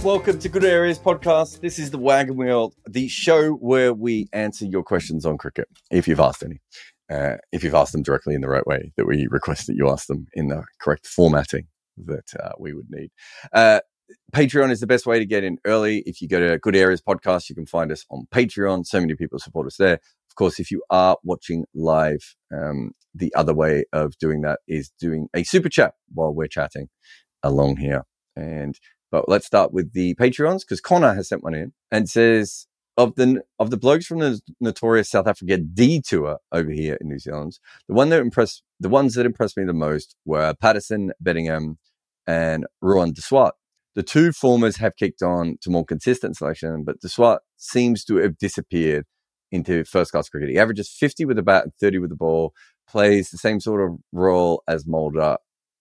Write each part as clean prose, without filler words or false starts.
Welcome to Good Areas Podcast. This is the Wagon Wheel, the show where we answer your questions on cricket, if you've asked any. If you've asked them directly in the right way, that we request that you ask them in the correct formatting that we would need. Patreon is the best way to get in early. If you go to Good Areas Podcast, you can find us on Patreon. So many people support us there. Of course, if you are watching live, the other way of doing that is doing a super chat while we're chatting along here. But let's start with the Patreons, because Connor has sent one in and says, of the blokes from the notorious South Africa D Tour over here in New Zealand, the ones that impressed me the most were Patterson, Bettingham, and Ruan de Swart. The two formers have kicked on to more consistent selection, but de Swart seems to have disappeared into first-class cricket. He averages 50 with the bat and 30 with the ball, plays the same sort of role as Mulder.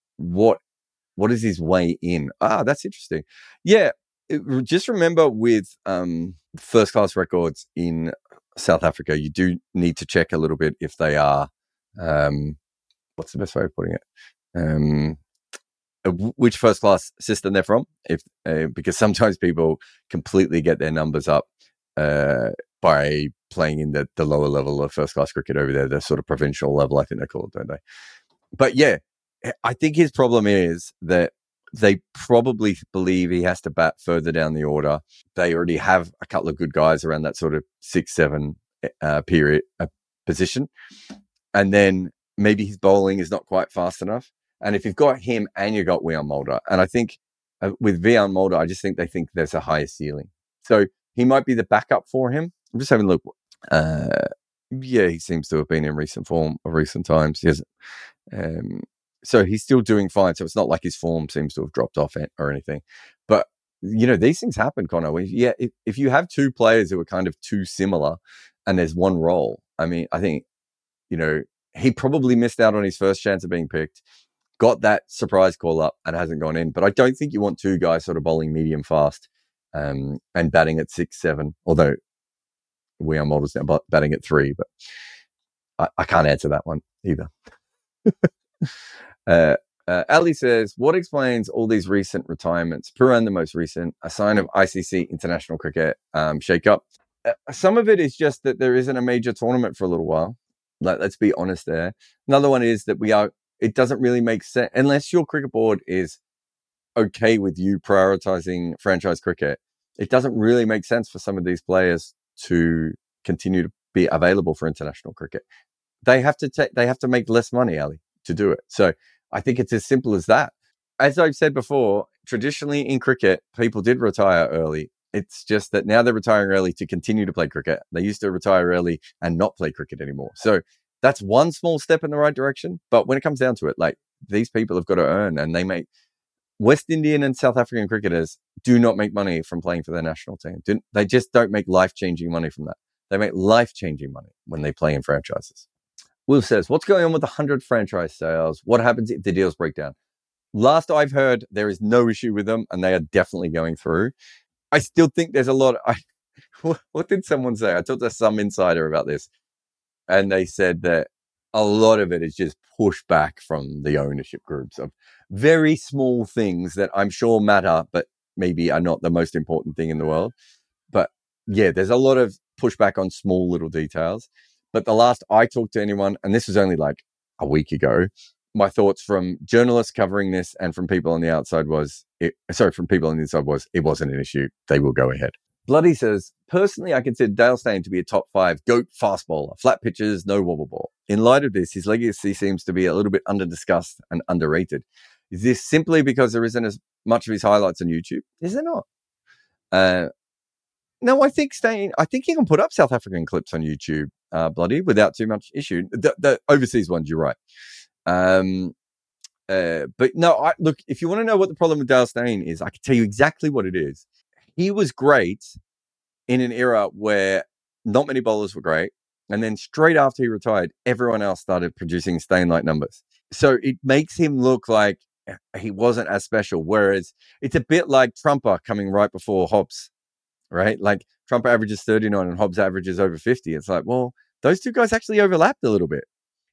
What is his way in? That's interesting. Yeah, just remember with first-class records in South Africa, you do need to check a little bit if they are, what's the best way of putting it? Which first-class system they're from, because sometimes people completely get their numbers up by playing in the lower level of first-class cricket over there, the sort of provincial level, I think they call it, don't they? But yeah, I think his problem is that they probably believe he has to bat further down the order. They already have a couple of good guys around that sort of 6-7 position. And then maybe his bowling is not quite fast enough. And if you've got him and you've got Wiaan Mulder, and I think with Wiaan Mulder, I just think they think there's a higher ceiling. So he might be the backup for him. I'm just having a look. Yeah, he seems to have been in recent form of recent times. He hasn't. So he's still doing fine. So it's not like his form seems to have dropped off or anything. But, these things happen, Connor. If you have two players who are kind of too similar and there's one role, I mean, I think, he probably missed out on his first chance of being picked, got that surprise call up and hasn't gone in. But I don't think you want two guys sort of bowling medium fast and batting at 6-7, although Wiaan Mulder's now batting at 3, but I can't answer that one either. Ali says, what explains all these recent retirements? Pooran, the most recent, a sign of ICC international cricket shake-up. Some of it is just that there isn't a major tournament for a little while. Let's be honest there. Another one is that it doesn't really make sense unless your cricket board is okay with you prioritizing franchise cricket. It doesn't really make sense for some of these players to continue to be available for international cricket. They have to make less money, Ali, to do it. So I think it's as simple as that. As I've said before, traditionally in cricket, people did retire early. It's just that now they're retiring early to continue to play cricket. They used to retire early and not play cricket anymore. So that's one small step in the right direction. But when it comes down to it, like, these people have got to earn, and West Indian and South African cricketers do not make money from playing for their national team. They just don't make life-changing money from that. They make life-changing money when they play in franchises. Will says, what's going on with 100 franchise sales? What happens if the deals break down? Last I've heard, there is no issue with them, and they are definitely going through. I still think there's a lot. What did someone say? I talked to some insider about this, and they said that a lot of it is just pushback from the ownership groups of very small things that I'm sure matter, but maybe are not the most important thing in the world. But yeah, there's a lot of pushback on small little details. But the last I talked to anyone, and this was only like a week ago, my thoughts from journalists covering this and from people on the outside it wasn't an issue. They will go ahead. Bloody says, personally, I consider Dale Steyn to be a top 5 GOAT fast bowler, flat pitches, no wobble ball. In light of this, his legacy seems to be a little bit under-discussed and underrated. Is this simply because there isn't as much of his highlights on YouTube? Is there not? No, I think he can put up South African clips on YouTube, Bloody, without too much issue. The overseas ones, you're right. But no, look, if you want to know what the problem with Dale Steyn is, I can tell you exactly what it is. He was great in an era where not many bowlers were great. And then straight after he retired, everyone else started producing Steyn-like numbers. So it makes him look like he wasn't as special. Whereas it's a bit like Trumper coming right before Hobbs, right? Like Trumper averages 39 and Hobbs averages over 50. It's like, well, those two guys actually overlapped a little bit.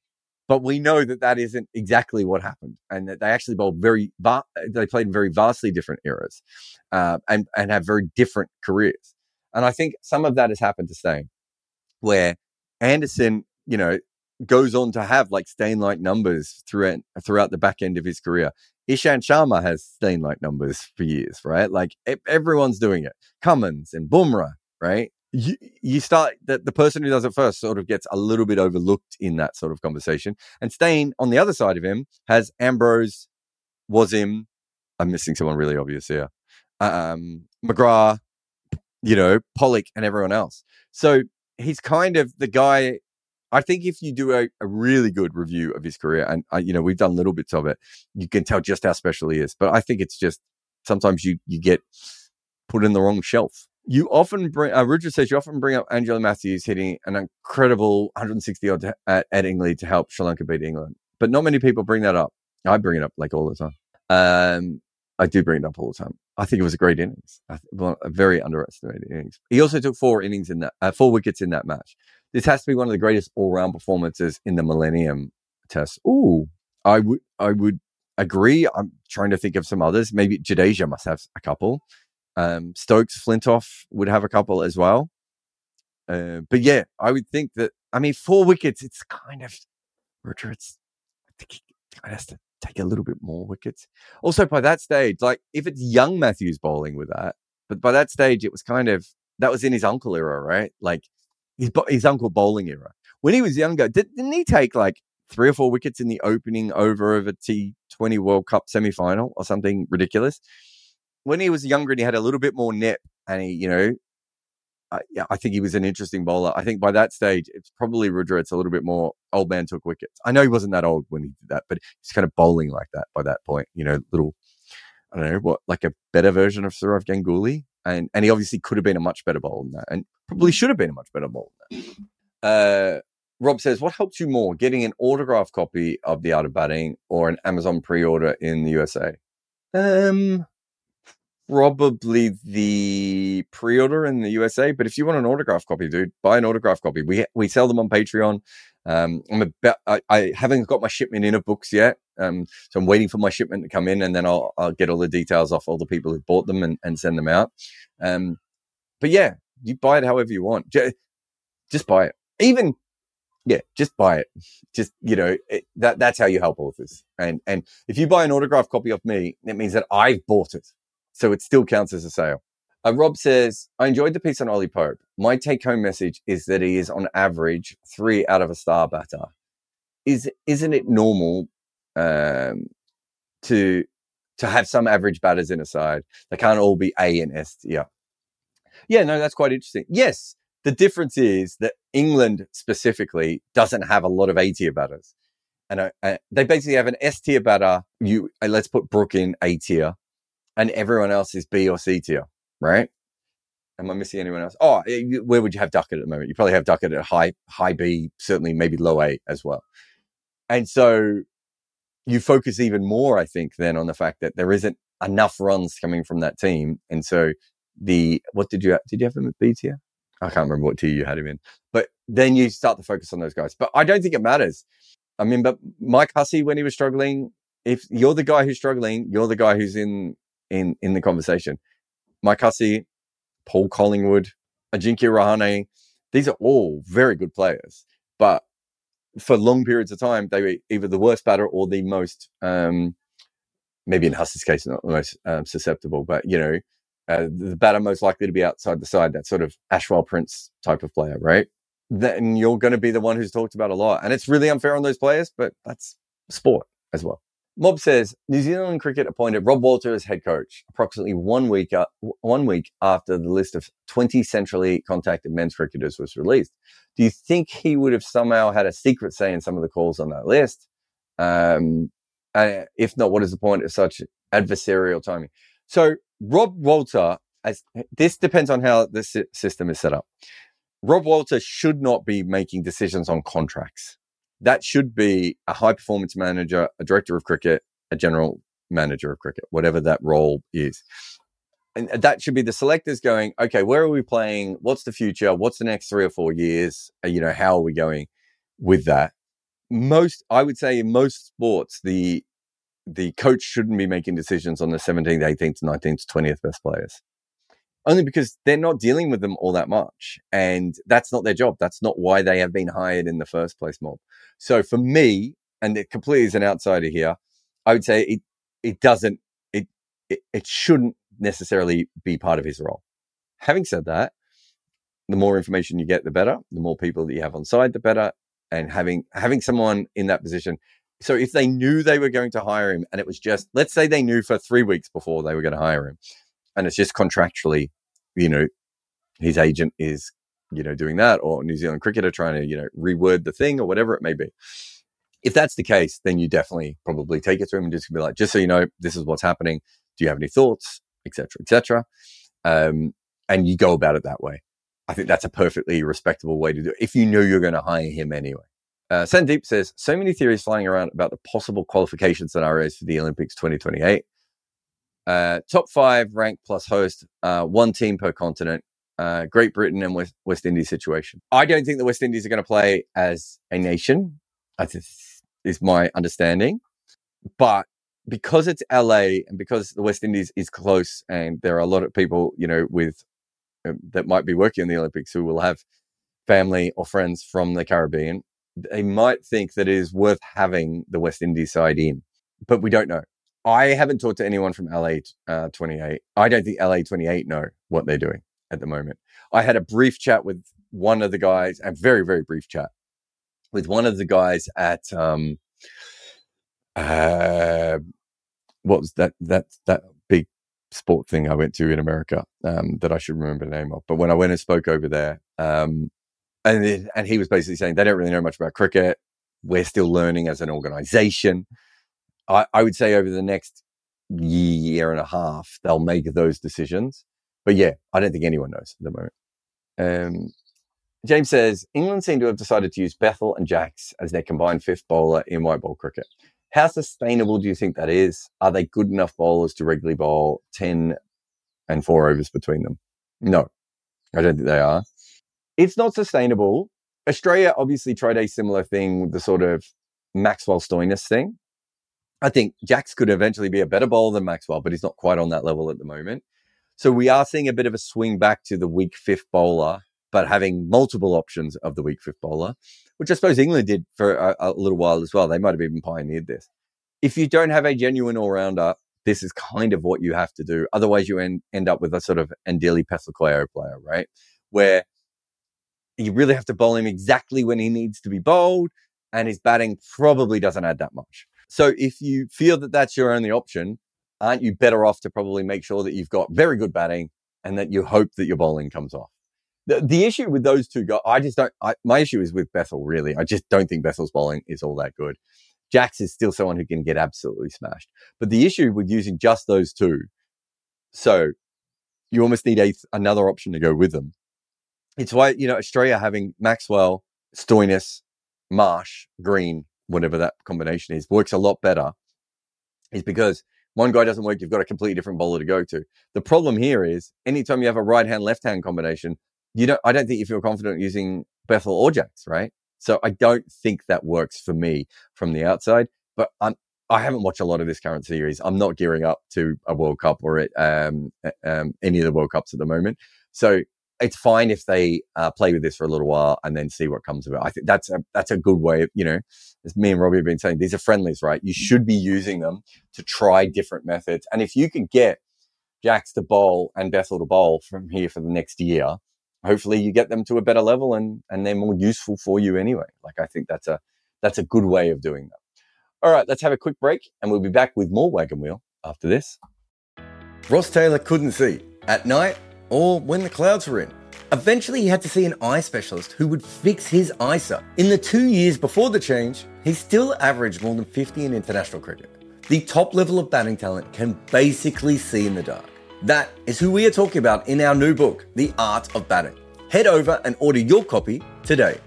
But we know that that isn't exactly what happened, and that they actually bowled they played in very vastly different eras, and have very different careers. And I think some of that has happened to Steyn, where Anderson, goes on to have like Steyn-like numbers throughout the back end of his career. Ishant Sharma has Steyn-like numbers for years, right? Like everyone's doing it. Cummins and Bumrah, right? You start that the person who does it first sort of gets a little bit overlooked in that sort of conversation. And Steyn, on the other side of him, has Ambrose, Wasim. I'm missing someone really obvious here. McGrath, Pollock, and everyone else. So he's kind of the guy. I think if you do a really good review of his career, and we've done little bits of it, you can tell just how special he is. But I think it's just sometimes you get put in the wrong shelf. You often bring, Rudra says, you often bring up Angelo Matthews hitting an incredible 160 odd at Headingley to help Sri Lanka beat England. But not many people bring that up. I bring it up like all the time. I do bring it up all the time. I think it was a great innings. A very underestimated innings. He also took 4 wickets in that match. This has to be one of the greatest all-round performances in the Millennium Test. Ooh, I would agree. I'm trying to think of some others. Maybe Jadeja must have a couple. Stokes, Flintoff would have a couple as well. But yeah, I would think that, 4 wickets, it's kind of, Roger, I think he kind of has to take a little bit more wickets. Also, by that stage, like if it's young Matthews bowling with that, but by that stage, it was that was in his uncle era, right? Like his uncle bowling era. When he was younger, didn't he take like 3 or 4 wickets in the opening over of a T20 World Cup semi-final or something ridiculous? When he was younger and he had a little bit more nip and he, I think he was an interesting bowler. I think by that stage, it's probably Rudra. It's a little bit more old man took wickets. I know he wasn't that old when he did that, but he's kind of bowling like that by that point. Little, I don't know what, like a better version of Sourav Ganguly. And he obviously could have been a much better bowler than that, and probably should have been a much better bowler than that. Rob says, what helps you more, getting an autographed copy of The Art of Batting or an Amazon pre-order in the USA? Probably the pre-order in the USA, but if you want an autograph copy, dude, buy an autograph copy. We sell them on Patreon. I haven't got my shipment in of books yet, so I'm waiting for my shipment to come in, and then I'll get all the details off all the people who bought them and send them out. But yeah, you buy it however you want. Just buy it. Just buy it. Just that's how you help authors. And if you buy an autograph copy of me, it means that I've bought it. So it still counts as a sale. Rob says, I enjoyed the piece on Ollie Pope. My take-home message is that he is on average 3 out of a star batter. Isn't it normal to have some average batters in a side? They can't all be A and S tier. Yeah, no, that's quite interesting. Yes, the difference is that England specifically doesn't have a lot of A tier batters. And they basically have an S tier batter. Let's put Brook in A tier. And everyone else is B or C tier, right? Am I missing anyone else? Oh, where would you have Duckett at the moment? You probably have Duckett at high B, certainly maybe low A as well. And so you focus even more, I think, then on the fact that there isn't enough runs coming from that team. And so what did you have him at B tier? I can't remember what tier you had him in. But then you start to focus on those guys. But I don't think it matters. But Mike Hussey, when he was struggling, if you're the guy who's struggling, you're the guy who's in the conversation. Mike Hussey, Paul Collingwood, Ajinkya Rahane, these are all very good players. But for long periods of time, they were either the worst batter or the most, maybe in Hussey's case, not the most susceptible, but, the batter most likely to be outside the side, that sort of Ashwell Prince type of player, right? Then you're going to be the one who's talked about a lot. And it's really unfair on those players, but that's sport as well. Mob says, New Zealand Cricket appointed Rob Walter as head coach approximately 1 week after the list of 20 centrally contacted men's cricketers was released. Do you think he would have somehow had a secret say in some of the calls on that list? If not, what is the point of such adversarial timing? So Rob Walter, this depends on how the system is set up. Rob Walter should not be making decisions on contracts. That should be a high-performance manager, a director of cricket, a general manager of cricket, whatever that role is. And that should be the selectors going, okay, where are we playing? What's the future? What's the next 3 or 4 years? How are we going with that? I would say in most sports, the coach shouldn't be making decisions on the 17th, 18th, 19th, 20th best players. Only because they're not dealing with them all that much. And that's not their job. That's not why they have been hired in the first place, Mob. So for me, and it completely is an outsider here, I would say it shouldn't necessarily be part of his role. Having said that, the more information you get, the better. The more people that you have on side, the better. And having someone in that position. So if they knew they were going to hire him, and it was just, let's say they knew for 3 weeks before they were going to hire him, and it's just contractually, his agent is, doing that, or New Zealand Cricket are trying to, reword the thing or whatever it may be. If that's the case, then you definitely probably take it to him and just be like, just so you know, this is what's happening. Do you have any thoughts, etc., etc.? And you go about it that way. I think that's a perfectly respectable way to do it if you know you're going to hire him anyway. Sandeep says, so many theories flying around about the possible qualification scenarios for the Olympics 2028. Top 5 ranked plus host, 1 team per continent, Great Britain and West Indies situation. I don't think the West Indies are going to play as a nation. That is my understanding. But because it's LA and because the West Indies is close and there are a lot of people, with that might be working in the Olympics who will have family or friends from the Caribbean, they might think that it is worth having the West Indies side in. But we don't know. I haven't talked to anyone from LA 28. I don't think LA 28 know what they're doing at the moment. I had a brief chat with one of the guys, a very, very brief chat with one of the guys at what was that big sport thing I went to in America that I should remember the name of. But when I went and spoke over there, and he was basically saying they don't really know much about cricket. We're still learning as an organization. I would say over the next year and a half, they'll make those decisions. But yeah, I don't think anyone knows at the moment. James says, England seem to have decided to use Bethell and Jacks as their combined fifth bowler in white ball cricket. How sustainable do you think that is? Are they good enough bowlers to regularly bowl 10 and 4 overs between them? No, I don't think they are. It's not sustainable. Australia obviously tried a similar thing with the sort of Maxwell Stoinis thing. I think Jacks could eventually be a better bowler than Maxwell, but he's not quite on that level at the moment. So we are seeing a bit of a swing back to the weak fifth bowler, but having multiple options of the weak fifth bowler, which I suppose England did for a little while as well. They might have even pioneered this. If you don't have a genuine all-rounder, this is kind of what you have to do. Otherwise, you end up with a sort of Andili Pethlikoyo player, right? Where you really have to bowl him exactly when he needs to be bowled, and his batting probably doesn't add that much. So if you feel that that's your only option, aren't you better off to probably make sure that you've got very good batting and that you hope that your bowling comes off? The issue with those two guys, my issue is with Bethell, really. I just don't think Bethell's bowling is all that good. Jacks is still someone who can get absolutely smashed. But the issue with using just those two, so you almost need another option to go with them. It's why, Australia having Maxwell, Stoinis, Marsh, Green, whatever that combination is, works a lot better, is because one guy doesn't work, you've got a completely different bowler to go to. The problem here is anytime you have a right-hand, left-hand combination, I don't think you feel confident using Bethell or Jacks, right? So I don't think that works for me from the outside, but I haven't watched a lot of this current series. I'm not gearing up to a World Cup or any of the World Cups at the moment. So it's fine if they play with this for a little while and then see what comes of it. I think that's a good way of, as me and Robbie have been saying, these are friendlies, right? You should be using them to try different methods. And if you can get Jacks to bowl and Bethell to bowl from here for the next year, hopefully you get them to a better level and they're more useful for you anyway. Like, I think that's a good way of doing that. All right, let's have a quick break and we'll be back with more Wagon Wheel after this. Ross Taylor couldn't see at night or when the clouds were in. Eventually, he had to see an eye specialist who would fix his eyesight. In the 2 years before the change, he still averaged more than 50 in international cricket. The top level of batting talent can basically see in the dark. That is who we are talking about in our new book, The Art of Batting. Head over and order your copy today.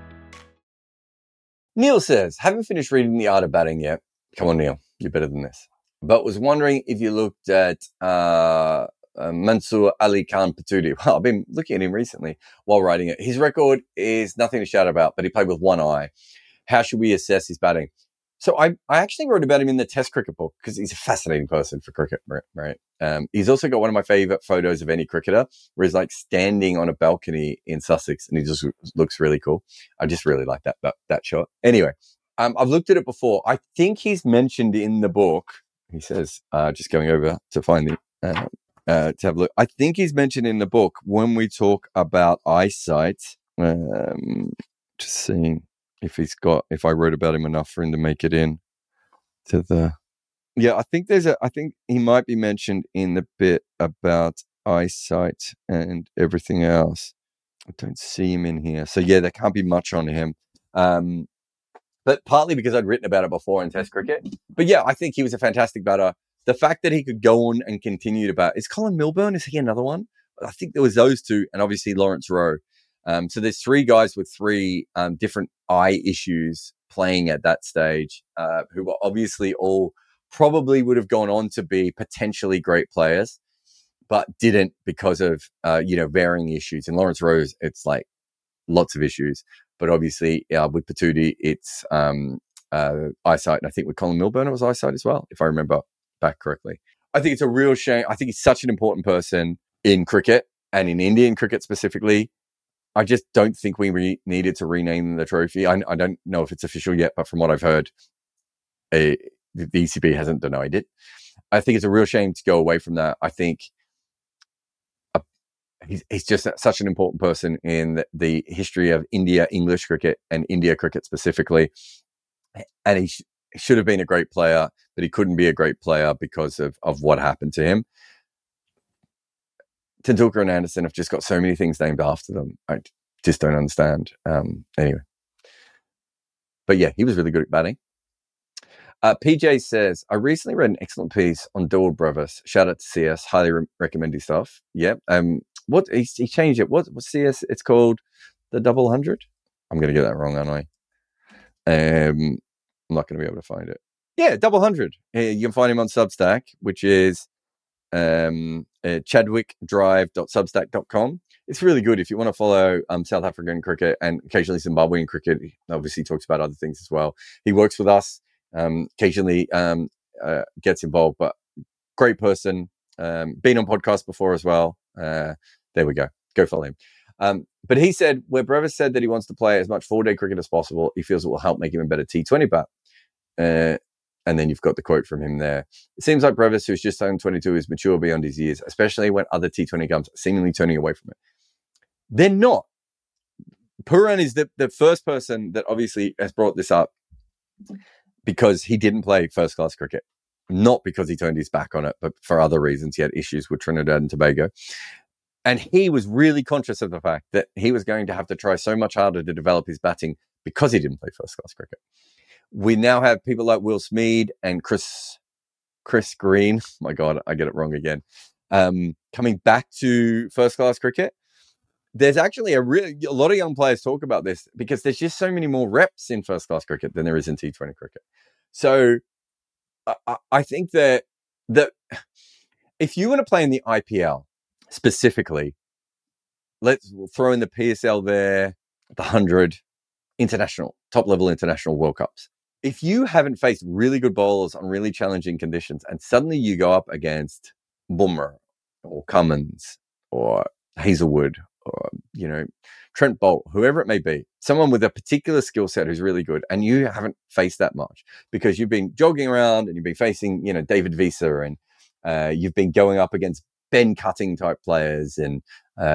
Neil says, haven't finished reading The Art of Batting yet. Come on, Neil, you're better than this. But was wondering if you looked at Mansoor Ali Khan Patooty. Well, I've been looking at him recently while writing it. His record is nothing to shout about, but he played with one eye. How should we assess his batting? So I actually wrote about him in the Test cricket book because he's a fascinating person for cricket, right? He's also got one of my favorite photos of any cricketer where he's like standing on a balcony in Sussex and he just looks really cool. I just really like that shot. Anyway, I've looked at it before. I think he's mentioned in the book. He says, just going over to find the to have a look. I think he's mentioned in the book when we talk about eyesight. Just seeing if I wrote about him enough for him to make it in to the. Yeah, I think he might be mentioned in the bit about eyesight and everything else. I don't see him in here. So yeah, there can't be much on him. But partly because I'd written about it before in Test cricket. But yeah, I think he was a fantastic batter. The fact that he could go on and continue to bat. Is Colin Milburn? Is he another one? I think there was those two, and obviously Lawrence Rowe. So there's three guys with three different eye issues playing at that stage, who were obviously all probably would have gone on to be potentially great players, but didn't because of varying issues. And Lawrence Rowe, it's like lots of issues, but obviously with Patootie, it's eyesight. And I think with Colin Milburn, it was eyesight as well, if I remember back correctly. I think it's a real shame. I think he's such an important person in cricket and in Indian cricket specifically. I just don't think we needed to rename the trophy. I don't know if it's official yet, but from what I've heard, the ECB hasn't denied it. I think it's a real shame to go away from that. I think he's just such an important person in the history of India, English cricket, and India cricket specifically. And he should have been a great player, but he couldn't be a great player because of what happened to him. Tendulkar and Anderson have just got so many things named after them. I just don't understand. Anyway. But yeah, he was really good at batting. PJ says, I recently read an excellent piece on Dawood Brevis. Shout out to CS. Highly recommend his stuff. Yeah. What he changed it. What's CS? It's called the 100. I'm going to get that wrong, aren't I? I'm not going to be able to find it. Yeah, 100. You can find him on Substack, which is chadwickdrive.substack.com. It's really good if you want to follow South African cricket and occasionally Zimbabwean cricket. He obviously talks about other things as well. He works with us, occasionally gets involved, but great person. Been on podcasts before as well. There we go. Go follow him. But he said, where Brevis said that he wants to play as much 4-day cricket as possible, he feels it will help make him a better T20 bat. And then you've got the quote from him there. It seems like Brevis, who's just turned 22, is mature beyond his years, especially when other T20 gums are seemingly turning away from it. They're not. Pooran is the first person that obviously has brought this up because he didn't play first-class cricket. Not because he turned his back on it, but for other reasons. He had issues with Trinidad and Tobago. And he was really conscious of the fact that he was going to have to try so much harder to develop his batting because he didn't play first-class cricket. We now have people like Will Smead and Chris Green. My God, I get it wrong again. Coming back to first-class cricket. There's actually a lot of young players talk about this because there's just so many more reps in first-class cricket than there is in T20 cricket. So I think that if you want to play in the IPL specifically, let's throw in the PSL there, the 100 international, top-level international World Cups. If you haven't faced really good bowlers on really challenging conditions and suddenly you go up against Bumrah or Cummins or Hazelwood or, Trent Bolt, whoever it may be, someone with a particular skill set who's really good, and you haven't faced that much because you've been jogging around and you've been facing, David Visa and you've been going up against Ben Cutting type players and,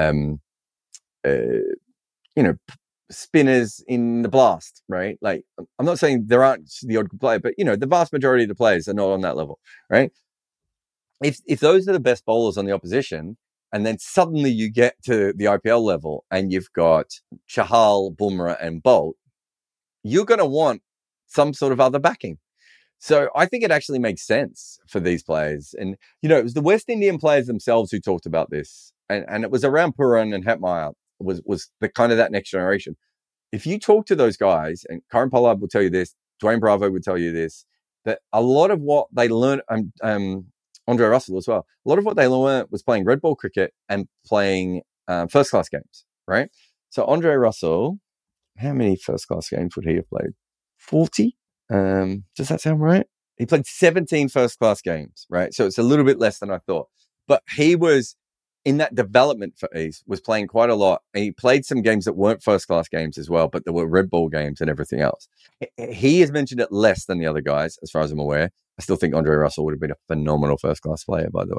spinners in the Blast, right? Like, I'm not saying there aren't the odd player, but, the vast majority of the players are not on that level, right? If those are the best bowlers on the opposition, and then suddenly you get to the IPL level and you've got Chahal, Bumrah and Bolt, you're going to want some sort of other backing. So I think it actually makes sense for these players. And, it was the West Indian players themselves who talked about this. And it was around Pooran and Hetmeyer was the kind of that next generation. If you talk to those guys, and Karen Pollard will tell you this, Dwayne Bravo would tell you this, that a lot of what they learned, Andre Russell as well, a lot of what they learned was playing red ball cricket and playing first-class games, right? So Andre Russell, how many first-class games would he have played? 40. Does that sound right? He played 17 first-class games, right? So it's a little bit less than I thought. But he was in that development phase, was playing quite a lot. And he played some games that weren't first-class games as well, but there were Red Bull games and everything else. He has mentioned it less than the other guys, as far as I'm aware. I still think Andre Russell would have been a phenomenal first-class player, by the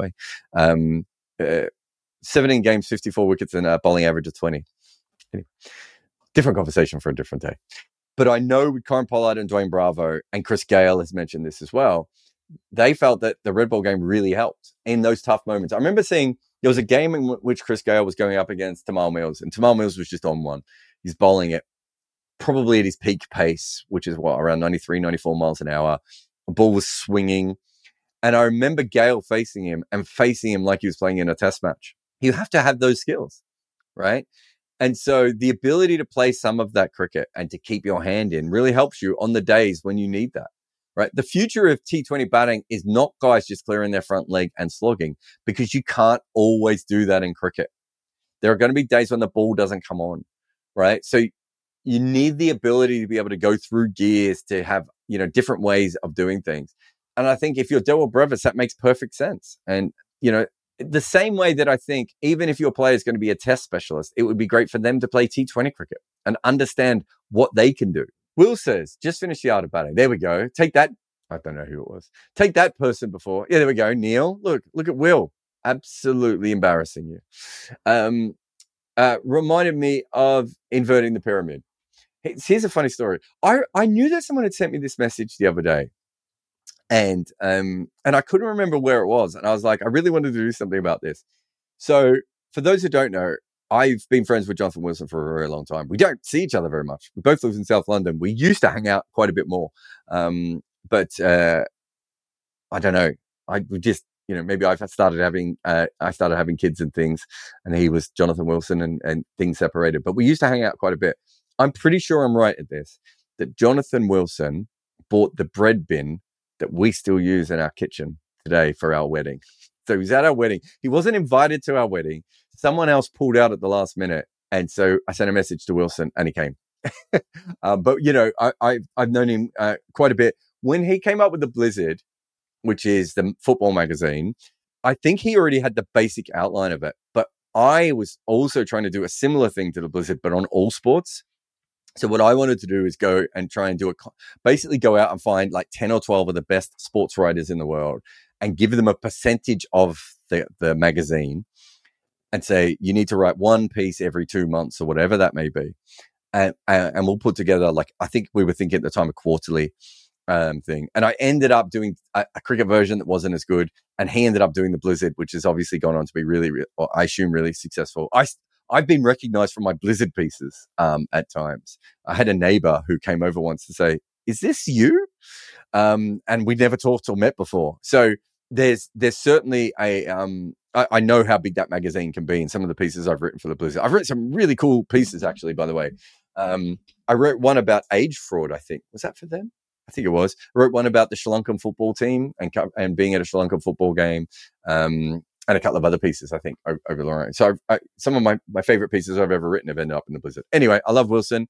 way. 17 games, 54 wickets, and a bowling average of 20. Anyway, different conversation for a different day. But I know with Kieron Pollard and Dwayne Bravo, and Chris Gayle has mentioned this as well, they felt that the Red Bull game really helped in those tough moments. I remember seeing there was a game in which Chris Gayle was going up against Tamal Mills, and Tamal Mills was just on one. He's bowling it probably at his peak pace, which is around 93, 94 miles an hour. The ball was swinging. And I remember Gayle facing him like he was playing in a test match. You have to have those skills, right? And so the ability to play some of that cricket and to keep your hand in really helps you on the days when you need that, right? The future of T20 batting is not guys just clearing their front leg and slogging, because you can't always do that in cricket. There are going to be days when the ball doesn't come on, right? So you need the ability to be able to go through gears, to have, different ways of doing things. And I think if you're Darrell Brevis, that makes perfect sense. And, the same way that I think even if your player is going to be a test specialist, it would be great for them to play T20 cricket and understand what they can do. Will says, just finish the art of batting. There we go. Take that. I don't know who it was. Take that person before. Yeah, there we go. Neil, look at Will. Absolutely embarrassing you. Reminded me of inverting the pyramid. Here's a funny story. I knew that someone had sent me this message the other day. And I couldn't remember where it was. And I was like, I really wanted to do something about this. So for those who don't know, I've been friends with Jonathan Wilson for a very long time. We don't see each other very much. We both live in South London. We used to hang out quite a bit more. But I don't know. We just, maybe I started having kids and things, and he was Jonathan Wilson, and things separated. But we used to hang out quite a bit. I'm pretty sure I'm right at this, that Jonathan Wilson bought the bread bin that we still use in our kitchen today for our wedding. So he was at our wedding. He wasn't invited to our wedding. Someone else pulled out at the last minute. And so I sent a message to Wilson and he came. But, I've known him quite a bit. When he came up with the Blizzard, which is the football magazine, I think he already had the basic outline of it. But I was also trying to do a similar thing to the Blizzard, but on all sports. So what I wanted to do is go and try and basically go out and find like 10 or 12 of the best sports writers in the world and give them a percentage of the magazine and say, you need to write one piece every 2 months or whatever that may be. And we'll put together, like, I think we were thinking at the time, a quarterly thing. And I ended up doing a cricket version that wasn't as good. And he ended up doing the Blizzard, which has obviously gone on to be really, or I assume really successful. I've been recognized for my Blizzard pieces at times. I had a neighbor who came over once to say, is this you? And we never talked or met before. So there's certainly I know how big that magazine can be, and some of the pieces I've written for the Blizzard. I've written some really cool pieces, actually, by the way. I wrote one about age fraud, I think. Was that for them? I think it was. I wrote one about the Sri Lankan football team and being at a Sri Lankan football game. And a couple of other pieces, I think, over the line. So some of my favorite pieces I've ever written have ended up in the Blizzard. Anyway, I love Wilson.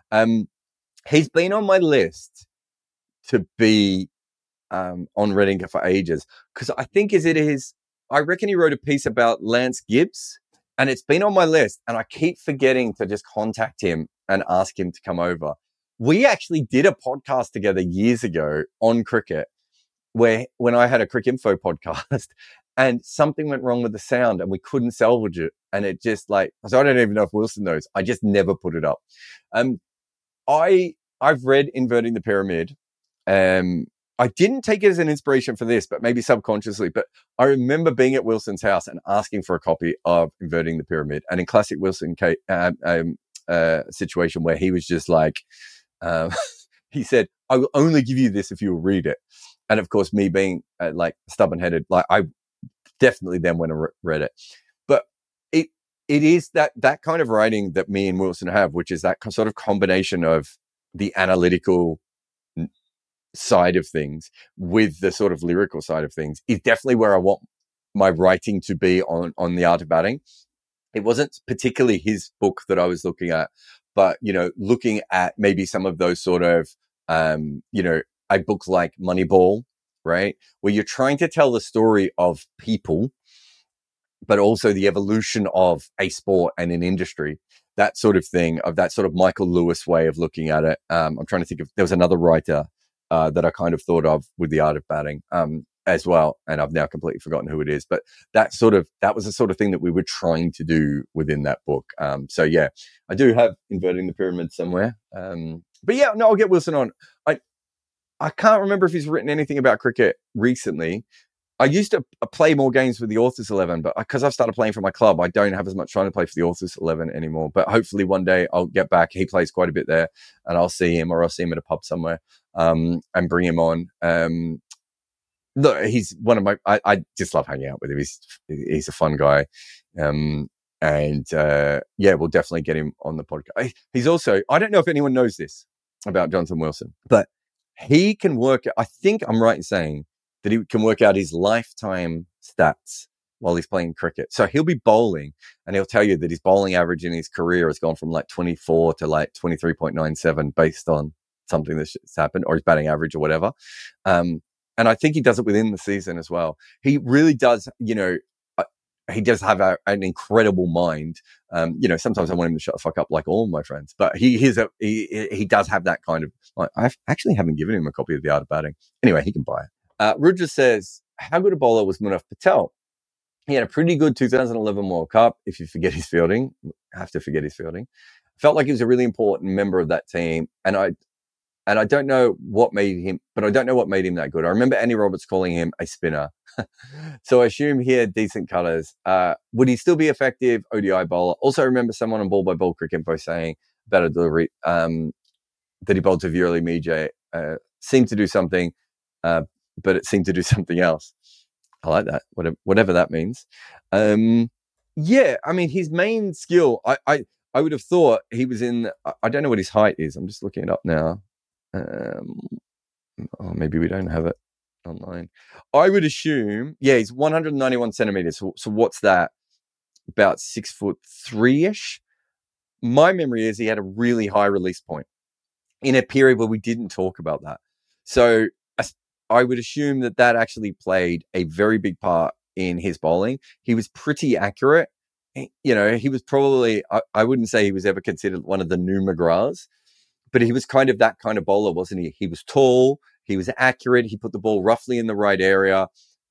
He's been on my list to be on Reading for ages, because I think I reckon he wrote a piece about Lance Gibbs, and it's been on my list, and I keep forgetting to just contact him and ask him to come over. We actually did a podcast together years ago on cricket, when I had a Crick Info podcast, and something went wrong with the sound and we couldn't salvage it. And it just so I don't even know if Wilson knows. I just never put it up. I've read Inverting the Pyramid. I didn't take it as an inspiration for this, but maybe subconsciously. But I remember being at Wilson's house and asking for a copy of Inverting the Pyramid. And in classic Wilson situation where he was just like, he said, I will only give you this if you will read it. And of course, me being stubborn-headed, I definitely then went and read it. But it is that kind of writing that me and Wilson have, which is that sort of combination of the analytical side of things with the sort of lyrical side of things, is definitely where I want my writing to be on the art of batting. It wasn't particularly his book that I was looking at, but looking at maybe some of those sort of a book like Moneyball, right? Where you're trying to tell the story of people, but also the evolution of a sport and an industry, that sort of thing, of that sort of Michael Lewis way of looking at it. I'm trying to think of, there was another writer that I kind of thought of with The Art of Batting as well. And I've now completely forgotten who it is, but that was the sort of thing that we were trying to do within that book. So yeah, I do have Inverting the Pyramid somewhere. But yeah, no, I'll get Wilson on. I can't remember if he's written anything about cricket recently. I used to play more games with the Authors 11, but because I've started playing for my club, I don't have as much time to play for the Authors 11 anymore. But hopefully one day I'll get back. He plays quite a bit there, and I'll see him, or I'll see him at a pub somewhere, and bring him on. Look, he's one of my. I just love hanging out with him. He's a fun guy, yeah, we'll definitely get him on the podcast. He's also, I don't know if anyone knows this about Jonathan Wilson, but he can work. I think I'm right in saying that he can work out his lifetime stats while he's playing cricket. So he'll be bowling, and he'll tell you that his bowling average in his career has gone from like 24 to like 23.97 based on something that's happened, or his batting average or whatever. And I think he does it within the season as well. He really does, he does have an incredible mind. Sometimes I want him to shut the fuck up, like all my friends, but he does have that kind of, I actually haven't given him a copy of The Art of Batting. Anyway, he can buy it. Rudra says, how good a bowler was Munaf Patel? He had a pretty good 2011 World Cup. If you forget his fielding, have to forget his fielding. Felt like he was a really important member of that team. And I don't know what made him that good. I remember Andy Roberts calling him a spinner. So I assume he had decent cutters. Would he still be effective ODI bowler? Also remember someone on Ball by Ball Cricket Info saying about a delivery that he bowled to Violi Mijay seemed to do something, but it seemed to do something else. I like that, whatever that means. Yeah, I mean, his main skill, I would have thought he was in, I don't know what his height is. I'm just looking it up now. Maybe we don't have it online. I would assume, yeah, he's 191 centimeters. So what's that? About 6'3" My memory is he had a really high release point in a period where we didn't talk about that. So I would assume that actually played a very big part in his bowling. He was pretty accurate. He was probably, I wouldn't say he was ever considered one of the new McGraths, but he was kind of that kind of bowler, wasn't he? He was tall, he was accurate, he put the ball roughly in the right area,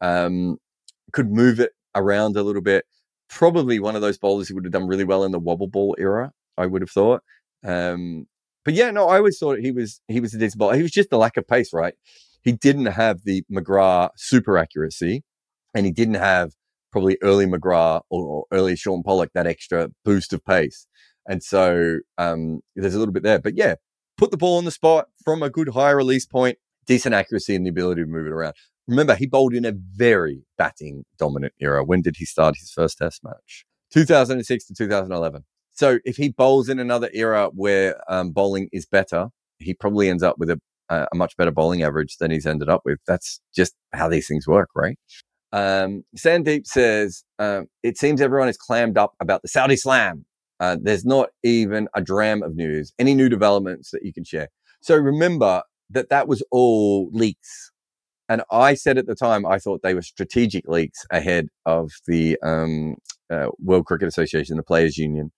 could move it around a little bit. Probably one of those bowlers who would have done really well in the wobble ball era, I would have thought. But yeah, no, I always thought he was a decent bowler. He was just the lack of pace, right? He didn't have the McGrath super accuracy, and he didn't have probably early McGrath or early Sean Pollock, that extra boost of pace. And so there's a little bit there. But yeah, put the ball on the spot from a good high release point, decent accuracy, and the ability to move it around. Remember, he bowled in a very batting dominant era. When did he start his first test match? 2006 to 2011. So if he bowls in another era where bowling is better, he probably ends up with a much better bowling average than he's ended up with. That's just how these things work, right? Sandeep says, it seems everyone is clammed up about the Saudi Slam. There's not even a dram of news. Any new developments that you can share? So remember that was all leaks. And I said at the time, I thought they were strategic leaks ahead of the World Cricket Association, the Players Union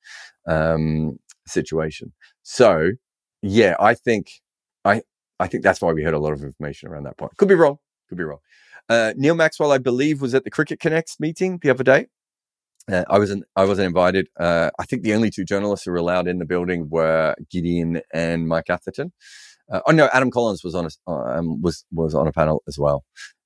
situation. So yeah, I think that's why we heard a lot of information around that point. Could be wrong. Neil Maxwell, I believe, was at the Cricket Connects meeting the other day. I wasn't invited. I think the only two journalists who were allowed in the building were Gideon and Mike Atherton. Adam Collins was on a panel as well.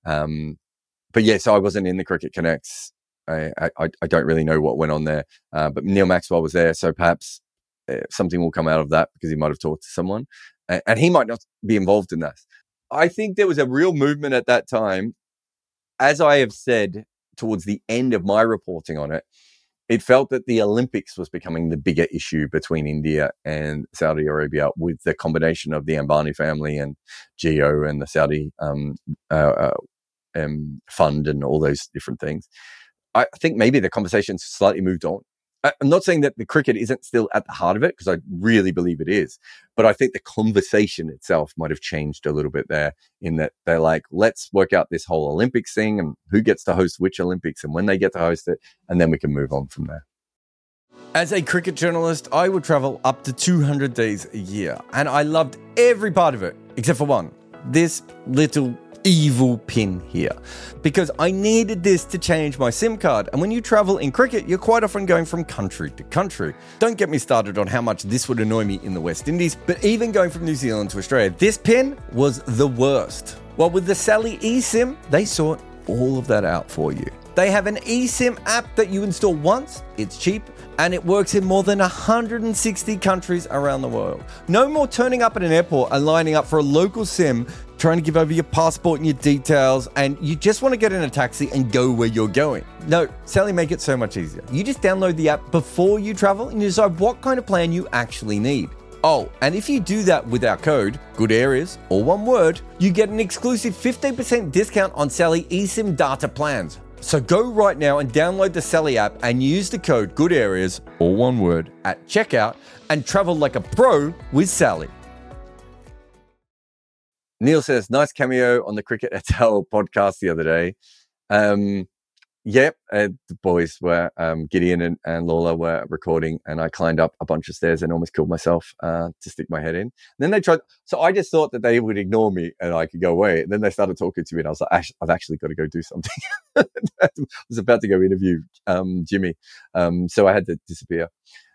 But yeah, so I wasn't in the Cricket Connects. I don't really know what went on there. But Neil Maxwell was there, so perhaps something will come out of that because he might have talked to someone, and he might not be involved in that. I think there was a real movement at that time. As I have said towards the end of my reporting on it, it felt that the Olympics was becoming the bigger issue between India and Saudi Arabia, with the combination of the Ambani family and Jio and the Saudi fund and all those different things. I think maybe the conversation slightly moved on. I'm not saying that the cricket isn't still at the heart of it, because I really believe it is. But I think the conversation itself might have changed a little bit there, in that they're like, let's work out this whole Olympics thing and who gets to host which Olympics and when they get to host it. And then we can move on from there. As a cricket journalist, I would travel up to 200 days a year. And I loved every part of it, except for one, this little evil pin here, because I needed this to change my SIM card. And when you travel in cricket, you're quite often going from country to country. Don't get me started on how much this would annoy me in the West Indies, but even going from New Zealand to Australia, this pin was the worst. Well, with the Sally eSIM, they sort all of that out for you. They have an eSIM app that you install once, it's cheap, and it works in more than 160 countries around the world. No more turning up at an airport and lining up for a local SIM, trying to give over your passport and your details, and you just want to get in a taxi and go where you're going. No, Sally make it so much easier. You just download the app before you travel and you decide what kind of plan you actually need. Oh, and if you do that with our code, Good Areas, all one word, you get an exclusive 15% discount on Sally eSIM data plans. So go right now and download the Sally app and use the code Good Areas, all one word, at checkout and travel like a pro with Sally. Neil says, nice cameo on the Cricket Hotel podcast the other day. The boys were, Gideon and Lola were recording, and I climbed up a bunch of stairs and almost killed myself to stick my head in. And then they tried, so I just thought that they would ignore me and I could go away. And then they started talking to me and I was like, I've actually got to go do something. I was about to go interview Jimmy. So I had to disappear.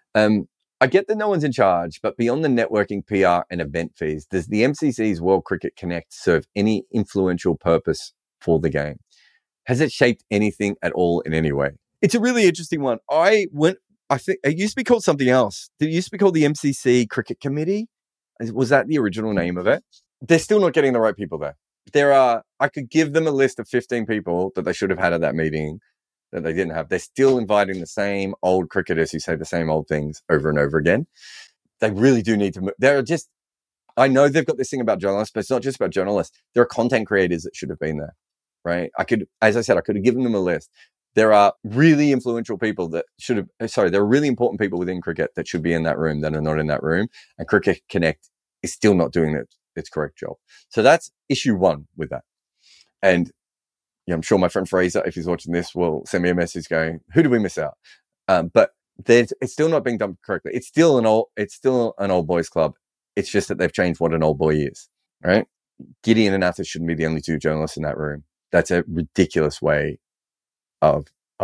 I get that no one's in charge, but beyond the networking, PR, and event fees, does the MCC's World Cricket Connect serve any influential purpose for the game? Has it shaped anything at all in any way? It's a really interesting one. I think it used to be called something else. It used to be called the MCC Cricket Committee. Was that the original name of it? They're still not getting the right people there. I could give them a list of 15 people that they should have had at that meeting that they didn't have. They're still inviting the same old cricketers who say the same old things over and over again. They really do need to move. I know they've got this thing about journalists, but it's not just about journalists. There are content creators that should have been there, right? I could have given them a list. There are really influential people that there are really important people within cricket that should be in that room that are not in that room. And Cricket Connect is still not doing its correct job. So that's issue one with that. And I'm sure my friend Fraser, if he's watching this, will send me a message going, who did we miss out? But it's still not being done correctly. It's still an old boys club. It's just that they've changed what an old boy is, right? Gideon and Athos shouldn't be the only two journalists in that room. That's a ridiculous way of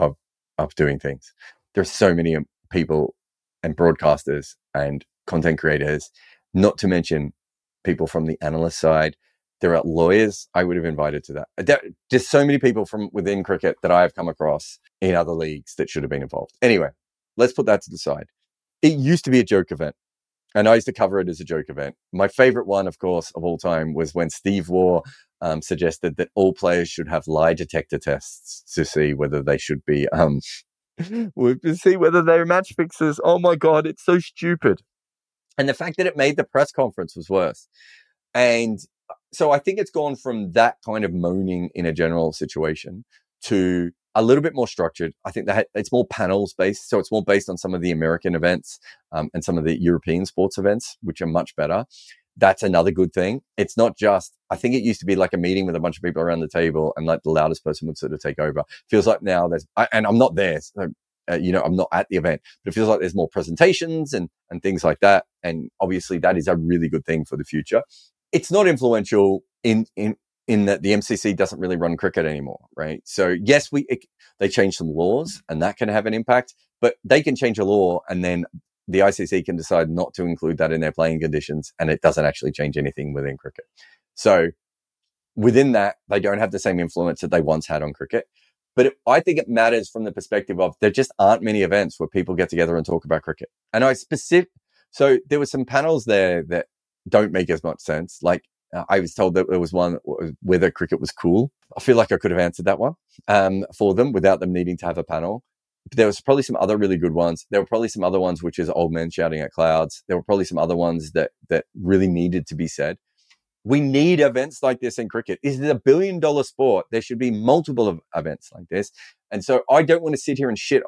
doing things. There's so many people and broadcasters and content creators, not to mention people from the analyst side. There are lawyers I would have invited to that. There's so many people from within cricket that I have come across in other leagues that should have been involved. Anyway, let's put that to the side. It used to be a joke event, and I used to cover it as a joke event. My favorite one, of course, of all time was when Steve Waugh suggested that all players should have lie detector tests to see whether they should be, see whether they're match fixers. Oh my God, it's so stupid. And the fact that it made the press conference was worse. And so I think it's gone from that kind of moaning in a general situation to a little bit more structured. I think that it's more panels based. So it's more based on some of the American events and some of the European sports events, which are much better. That's another good thing. It's not just, I think it used to be like a meeting with a bunch of people around the table and like the loudest person would sort of take over. Feels like now and I'm not there. So, I'm not at the event, but it feels like there's more presentations and things like that. And obviously that is a really good thing for the future. It's not influential in that the MCC doesn't really run cricket anymore, right? So yes, they changed some laws and that can have an impact, but they can change a law and then the ICC can decide not to include that in their playing conditions, and it doesn't actually change anything within cricket. So within that, they don't have the same influence that they once had on cricket. But I think it matters from the perspective of there just aren't many events where people get together and talk about cricket. And so there were some panels there that don't make as much sense. Like I was told that there was one whether cricket was cool. I feel like I could have answered that one for them without them needing to have a panel. But there was probably some other really good ones. There were probably some other ones, which is old men shouting at clouds. There were probably some other ones that really needed to be said. We need events like this in cricket. Is it $1 billion sport? There should be multiple events like this. And so I don't want to sit here and shit on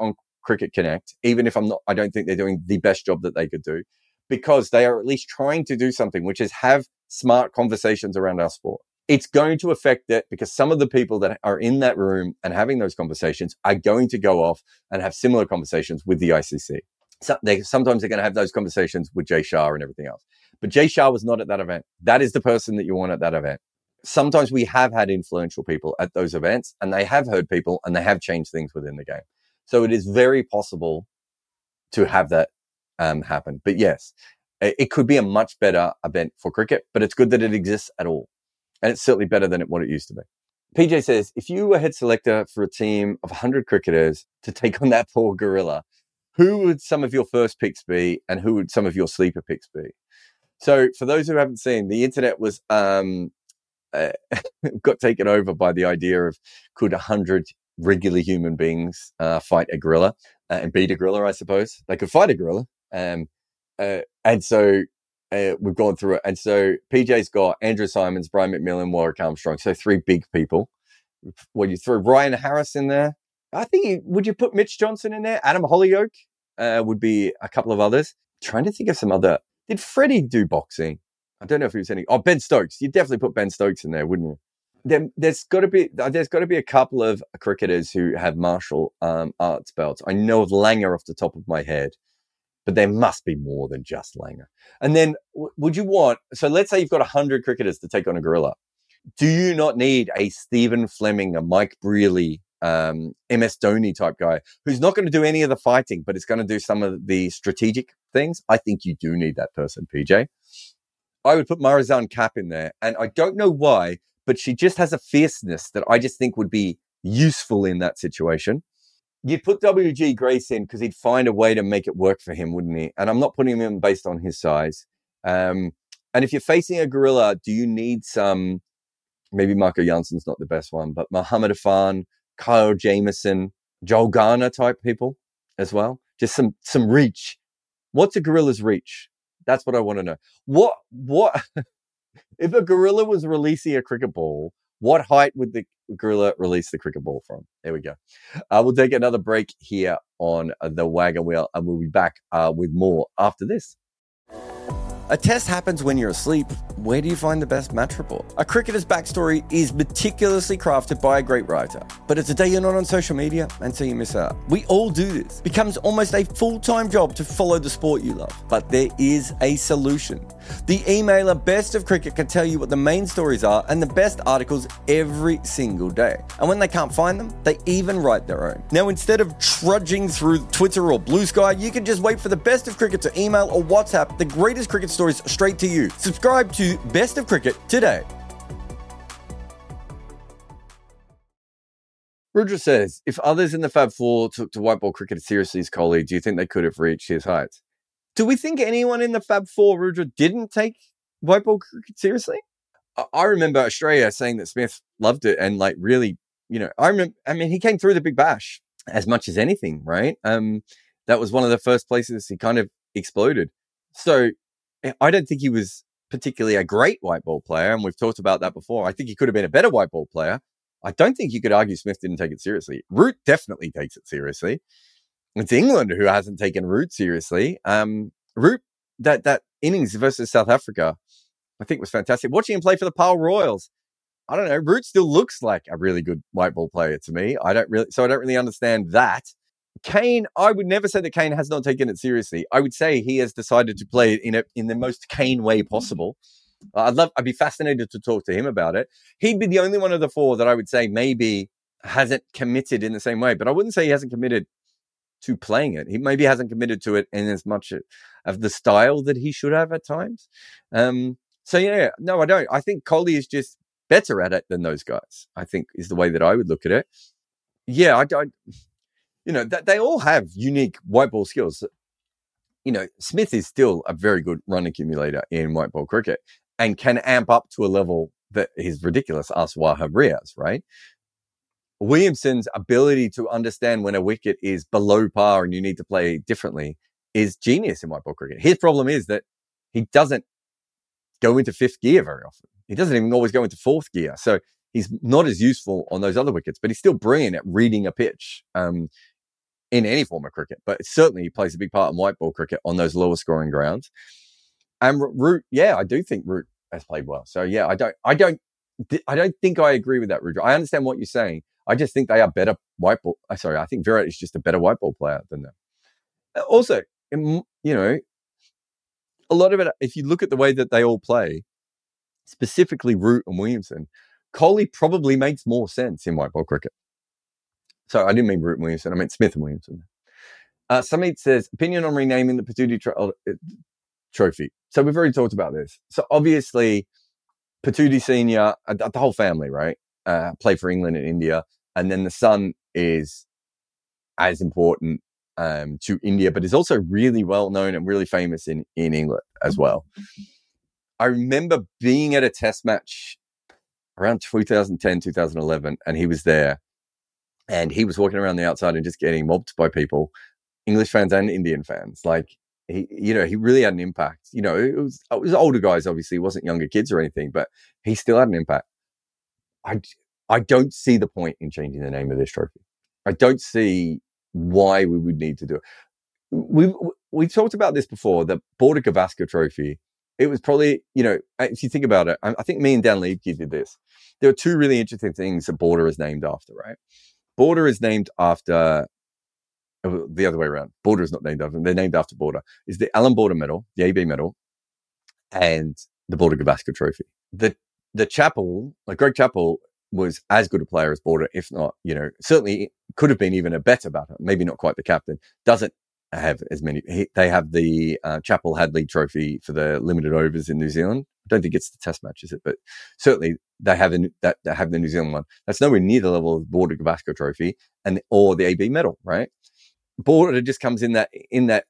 Cricket Connect, even if I don't think they're doing the best job that they could do, because they are at least trying to do something, which is have smart conversations around our sport. It's going to affect it because some of the people that are in that room and having those conversations are going to go off and have similar conversations with the ICC. Sometimes they're going to have those conversations with Jay Shah and everything else. But Jay Shah was not at that event. That is the person that you want at that event. Sometimes we have had influential people at those events, and they have heard people and they have changed things within the game. So it is very possible to have that happen. But yes, it could be a much better event for cricket, but it's good that it exists at all. And it's certainly better than what it used to be. PJ says, if you were head selector for a team of 100 cricketers to take on that poor gorilla, who would some of your first picks be and who would some of your sleeper picks be? So for those who haven't seen, the internet was got taken over by the idea of could 100 regular human beings fight a gorilla and beat a gorilla, I suppose. They could fight a gorilla. And so we've gone through it. And so PJ's got Andrew Simons, Brian McMillan, Warwick Armstrong. So 3 big people. Well, you throw Ryan Harris in there. I think would you put Mitch Johnson in there? Adam Hollyoak would be a couple of others. Trying to think of some other. Did Freddie do boxing? I don't know if he was any. Oh, Ben Stokes. You'd definitely put Ben Stokes in there, wouldn't you? There's got to be a couple of cricketers who have martial arts belts. I know of Langer off the top of my head, but there must be more than just Langer. And then would you want? So let's say you've got 100 cricketers to take on a gorilla. Do you not need a Stephen Fleming, a Mike Brearley, MS Dhoni type guy who's not going to do any of the fighting, but is going to do some of the strategic things? I think you do need that person, PJ. I would put Marizanne Kapp in there, and I don't know why, but she just has a fierceness that I just think would be useful in that situation. You'd put WG Grace in because he'd find a way to make it work for him, wouldn't he? And I'm not putting him in based on his size. And if you're facing a gorilla, do you need some, maybe Marco Janssen's not the best one, but Muhammad Afan, Kyle Jamieson, Joel Garner type people as well? Just some reach. What's a gorilla's reach? That's what I want to know. What if a gorilla was releasing a cricket ball, what height would the gorilla release the cricket ball from? There we go. We'll take another break here on the Wagon Wheel, and we'll be back with more after this. A test happens when you're asleep. Where do you find the best match report? A cricketer's backstory is meticulously crafted by a great writer, but it's a day you're not on social media, and so you miss out. We all do this. It becomes almost a full-time job to follow the sport you love, but there is a solution. The emailer Best of Cricket can tell you what the main stories are and the best articles every single day. And when they can't find them, they even write their own. Now, instead of trudging through Twitter or Blue Sky, you can just wait for the Best of Cricket to email or WhatsApp the greatest cricket stories straight to you. Subscribe to Best of Cricket today. Rudra says, if others in the Fab Four took to white ball cricket seriously as Kohli, do you think they could have reached his heights? Do we think anyone in the Fab Four, Rudra, didn't take white ball cricket seriously? I remember Australia saying that Smith loved it and really, he came through the Big Bash as much as anything, right? That was one of the first places he kind of exploded. So I don't think he was particularly a great white ball player, and we've talked about that before. I think he could have been a better white ball player. I don't think you could argue Smith didn't take it seriously. Root definitely takes it seriously. It's England who hasn't taken Root seriously. Root, that innings versus South Africa, I think was fantastic. Watching him play for the Pale Royals, I don't know. Root still looks like a really good white ball player to me. I don't really understand that. Kane, I would never say that Kane has not taken it seriously. I would say he has decided to play it in the most Kane way possible. I'd be fascinated to talk to him about it. He'd be the only one of the four that I would say maybe hasn't committed in the same way, but I wouldn't say he hasn't committed to playing it. He maybe hasn't committed to it in as much of the style that he should have at times. So yeah, no, I don't. I think Kohli is just better at it than those guys, I think is the way that I would look at it. Yeah, I don't, they all have unique white ball skills. Smith is still a very good run accumulator in white ball cricket and can amp up to a level that is ridiculous. Ask Wahab Riaz, right? Williamson's ability to understand when a wicket is below par and you need to play differently is genius in white ball cricket. His problem is that he doesn't go into fifth gear very often. He doesn't even always go into fourth gear. So he's not as useful on those other wickets, but he's still brilliant at reading a pitch. in any form of cricket, but certainly he plays a big part in white ball cricket on those lower scoring grounds. And Root, yeah, I do think Root has played well. So yeah, I don't think I agree with that, Rudra. I understand what you're saying. I just think they are better white ball. Sorry, I think Virat is just a better white ball player than them. Also, you know, a lot of it, if you look at the way that they all play, specifically Root and Williamson, Kohli probably makes more sense in white ball cricket. So I didn't mean Root and Williamson. I meant Smith and Williamson. Samit says, opinion on renaming the Patooty Trophy. So we've already talked about this. So obviously, Patooty Senior, the whole family, right, play for England and India. And then the son is as important to India, but is also really well known and really famous in England as well. I remember being at a test match around 2010, 2011, and he was there. And he was walking around the outside and just getting mobbed by people, English fans and Indian fans. Like, he really had an impact. You know, it was older guys, obviously. It wasn't younger kids or anything, but he still had an impact. I don't see the point in changing the name of this trophy. I don't see why we would need to do it. We talked about this before, the Border Gavaskar Trophy. It was probably, you know, if you think about it, I think me and Dan Liebke did this. There are two really interesting things that Border is named after, right? Border is named after, the other way around. Border is not named after them. They're named after Border. Is the Allan Border Medal, the AB medal, and the Border Gavaskar Trophy. The Chappell, like Greg Chappell, was as good a player as Border, if not, you know, certainly could have been even a better batter. Maybe not quite the captain. Doesn't have as many. They have the Chappell Hadley Trophy for the limited overs in New Zealand. I don't think it's the Test match, is it? But certainly they have the New Zealand one. That's nowhere near the level of the Border Gavaskar Trophy or the AB medal, right? Border just comes in that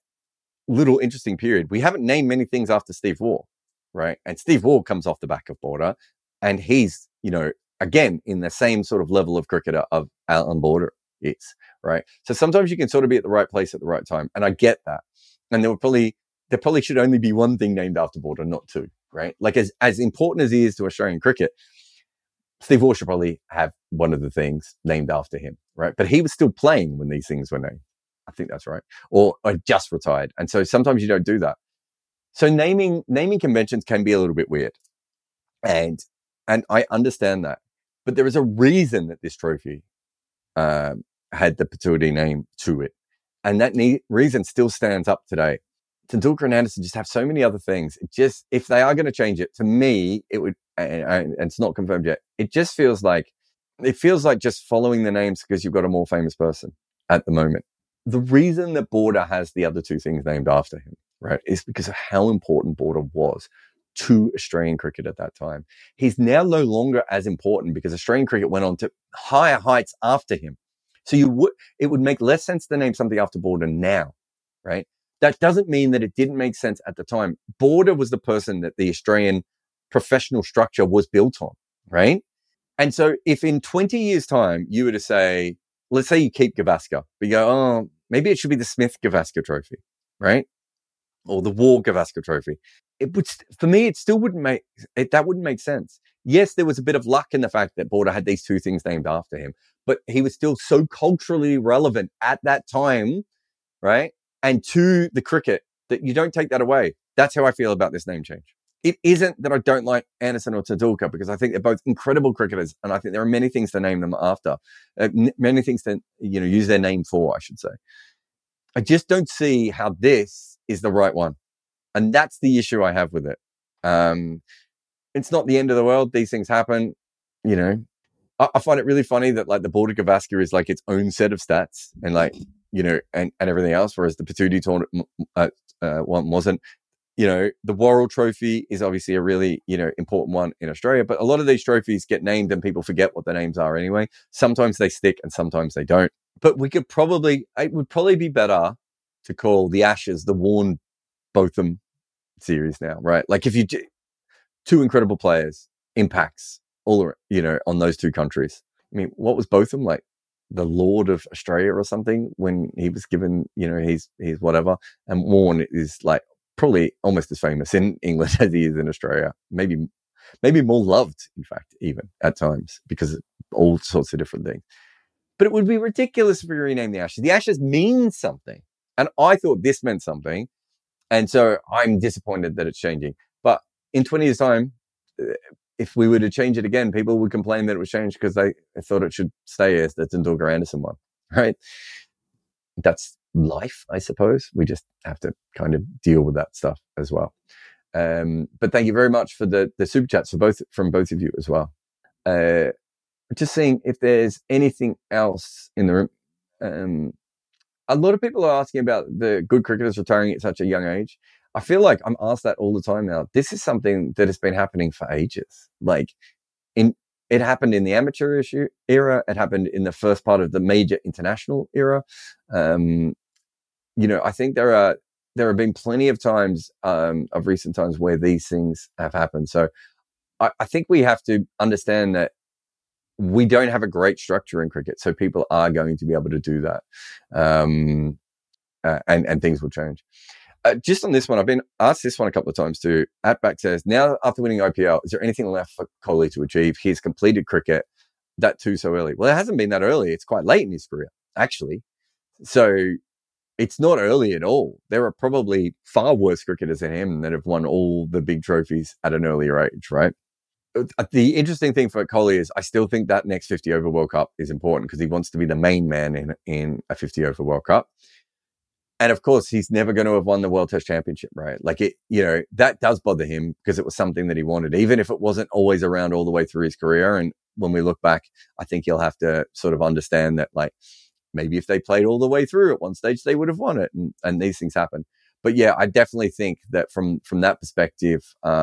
little interesting period. We haven't named many things after Steve Waugh, right? And Steve Waugh comes off the back of Border, and he's, you know, again in the same sort of level of cricketer of Allan Border is, right? So sometimes you can sort of be at the right place at the right time, and I get that. And there probably should only be one thing named after Border, not two, right? Like as important as he is to Australian cricket, Steve Waugh should probably have one of the things named after him, right? But he was still playing when these things were named. I think that's right. Or just retired. And so sometimes you don't do that. So naming conventions can be a little bit weird. And I understand that. But there is a reason that this trophy had the Patooty name to it. And that reason still stands up today. Tendulkar and Anderson just have so many other things. It just, if they are going to change it, to me, it would, and it's not confirmed yet, it feels like just following the names because you've got a more famous person at the moment. The reason that Border has the other two things named after him, right, is because of how important Border was to Australian cricket at that time. He's now no longer as important because Australian cricket went on to higher heights after him. So it would make less sense to name something after Border now, right? That doesn't mean that it didn't make sense at the time. Border was the person that the Australian professional structure was built on, right? And so if in 20 years' time you were to say, let's say you keep Gavaskar, but you go, oh, maybe it should be the Smith Gavaskar Trophy, right? Or the Waugh Gavaskar Trophy. It would, for me, it still wouldn't make sense. Yes, there was a bit of luck in the fact that Border had these two things named after him, but he was still so culturally relevant at that time, right? And to the cricket that you don't take that away. That's how I feel about this name change. It isn't that I don't like Anderson or Tendulkar, because I think they're both incredible cricketers, and I think there are many things to name them after, many things to use their name for, I should say. I just don't see how this is the right one, and that's the issue I have with it. It's not the end of the world; these things happen. You know, I find it really funny that like the Border Gavaskar is like its own set of stats, and like and everything else, whereas the Patooty one wasn't. You know, the Worrell Trophy is obviously a really, important one in Australia, but a lot of these trophies get named and people forget what the names are anyway. Sometimes they stick and sometimes they don't. But it would probably be better to call the Ashes the Warne Botham series now, right? Like if you do two incredible players, impacts all, on those two countries. I mean, what was Botham like? The Lord of Australia or something when he was given, he's whatever. And Warne is like, probably almost as famous in England as he is in Australia. Maybe more loved, in fact, even at times, because of all sorts of different things. But it would be ridiculous if we rename the Ashes. The Ashes mean something. And I thought this meant something. And so I'm disappointed that it's changing. But in 20 years' time, if we were to change it again, people would complain that it was changed because they thought it should stay as the Tendulkar Anderson one, right? That's life, I suppose. We just have to kind of deal with that stuff as well. But thank you very much for the super chats from both of you as well. Just seeing if there's anything else in the room. A lot of people are asking about the good cricketers retiring at such a young age. I feel like I'm asked that all the time now. This is something that has been happening for ages. Like, it happened in the amateur era. It happened in the first part of the major international era. I think there have been plenty of times of recent times where these things have happened. So I think we have to understand that we don't have a great structure in cricket, so people are going to be able to do that, and things will change. Just on this one, I've been asked this one a couple of times too. Atback says, now after winning IPL, is there anything left for Kohli to achieve? He's completed cricket, that too so early. Well, it hasn't been that early. It's quite late in his career, actually. So it's not early at all. There are probably far worse cricketers than him that have won all the big trophies at an earlier age, right? The interesting thing for Kohli is I still think that next 50 over World Cup is important because he wants to be the main man in a 50 over World Cup. And of course, he's never going to have won the World Test Championship, right? Like that does bother him because it was something that he wanted, even if it wasn't always around all the way through his career. And when we look back, I think he'll have to sort of understand that, like, maybe if they played all the way through at one stage, they would have won it. And these things happen. But yeah, I definitely think that from that perspective,